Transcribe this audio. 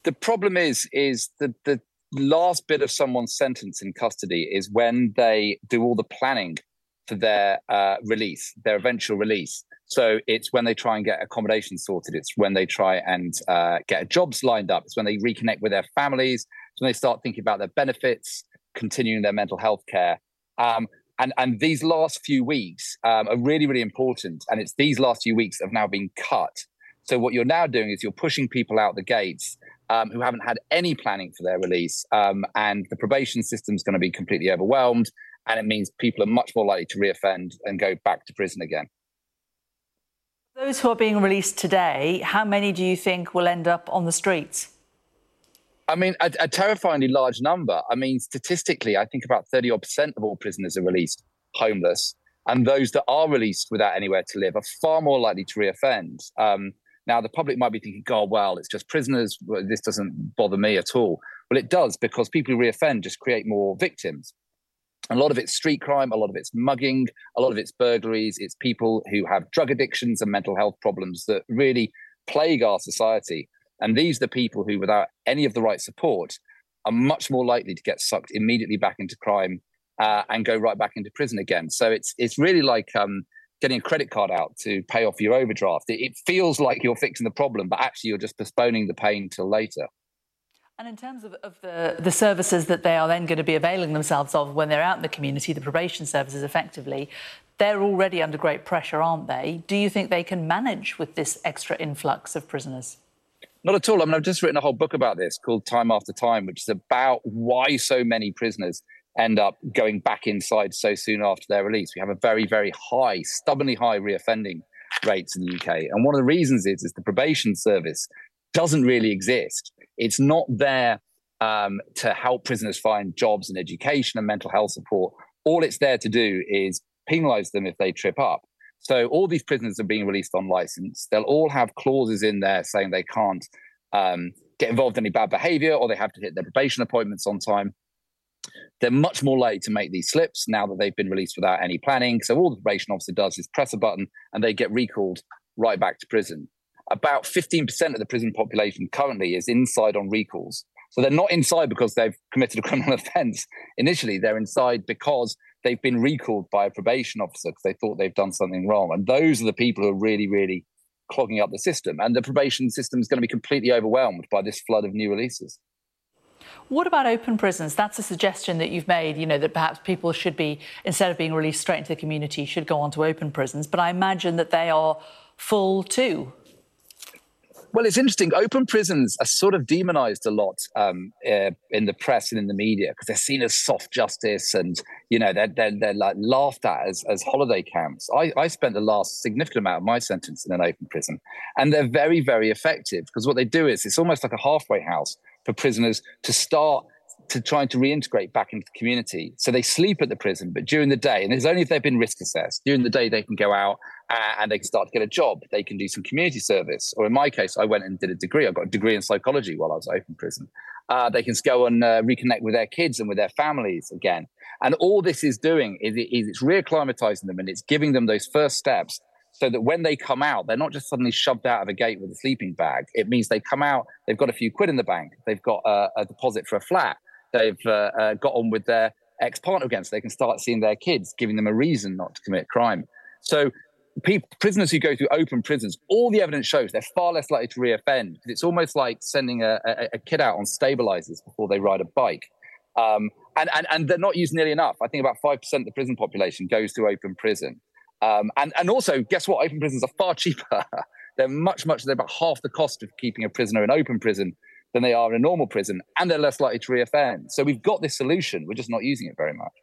The problem is the last bit of someone's sentence in custody is when they do all the planning for their release, their eventual release. So it's when they try and get accommodation sorted. It's when they try and get jobs lined up. It's when they reconnect with their families. It's when they start thinking about their benefits, continuing their mental health care. And these last few weeks are really, really important. And it's these last few weeks that have now been cut. So what you're now doing is you're pushing people out the gates who haven't had any planning for their release. And the probation system is going to be completely overwhelmed. And it means people are much more likely to reoffend and go back to prison again. Those who are being released today, how many do you think will end up on the streets? I mean, a terrifyingly large number. I mean, statistically, I think about 30% of all prisoners are released homeless. And those that are released without anywhere to live are far more likely to reoffend. Now, the public might be thinking, God, well, it's just prisoners. This doesn't bother me at all. Well, it does, because people who reoffend just create more victims. A lot of it's street crime, a lot of it's mugging, a lot of it's burglaries. It's people who have drug addictions and mental health problems that really plague our society. And these are the people who, without any of the right support, are much more likely to get sucked immediately back into crime and go right back into prison again. So it's really like getting a credit card out to pay off your overdraft. It feels like you're fixing the problem, but actually you're just postponing the pain till later. And in terms of the services that they are then going to be availing themselves of when they're out in the community, the probation services effectively, they're already under great pressure, aren't they? Do you think they can manage with this extra influx of prisoners? Not at all. I mean, I've just written a whole book about this called Time After Time, which is about why so many prisoners end up going back inside so soon after their release. We have a very, very high, stubbornly high reoffending rates in the UK. And one of the reasons is the probation service doesn't really exist. It's not there to help prisoners find jobs and education and mental health support. All it's there to do is penalise them if they trip up. So all these prisoners are being released on licence. They'll all have clauses in there saying they can't get involved in any bad behaviour, or they have to hit their probation appointments on time. They're much more likely to make these slips now that they've been released without any planning. So all the probation officer does is press a button and they get recalled right back to prison. About 15% of the prison population currently is inside on recalls. So they're not inside because they've committed a criminal offence. Initially, they're inside because they've been recalled by a probation officer because they thought they've done something wrong. And those are the people who are really, really clogging up the system. And the probation system is going to be completely overwhelmed by this flood of new releases. What about open prisons? That's a suggestion that you've made, you know, that perhaps people should be, instead of being released straight into the community, should go on to open prisons. But I imagine that they are full too. Well, it's interesting. Open prisons are sort of demonized a lot in the press and in the media because they're seen as soft justice, and you know they're like laughed at as holiday camps. I spent the last significant amount of my sentence in an open prison, and they're very, very effective because what they do is it's almost like a halfway house for prisoners to start to trying to reintegrate back into the community. So they sleep at the prison, but during the day, and it's only if they've been risk assessed, during the day they can go out and they can start to get a job. They can do some community service. Or in my case, I went and did a degree. I got a degree in psychology while I was open prison. They can go and reconnect with their kids and with their families again. And all this is doing is it's reacclimatizing them, and it's giving them those first steps so that when they come out, they're not just suddenly shoved out of a gate with a sleeping bag. It means they come out, they've got a few quid in the bank, they've got a deposit for a flat, they've got on with their ex-partner again, so they can start seeing their kids, giving them a reason not to commit crime. So prisoners who go through open prisons, all the evidence shows they're far less likely to reoffend. It's almost like sending a kid out on stabilizers before they ride a bike. And they're not used nearly enough. I think about 5% of the prison population goes to open prison. And also, guess what? Open prisons are far cheaper. They're they're about half the cost of keeping a prisoner in open prison than they are in a normal prison, and they're less likely to reoffend. So we've got this solution. We're just not using it very much.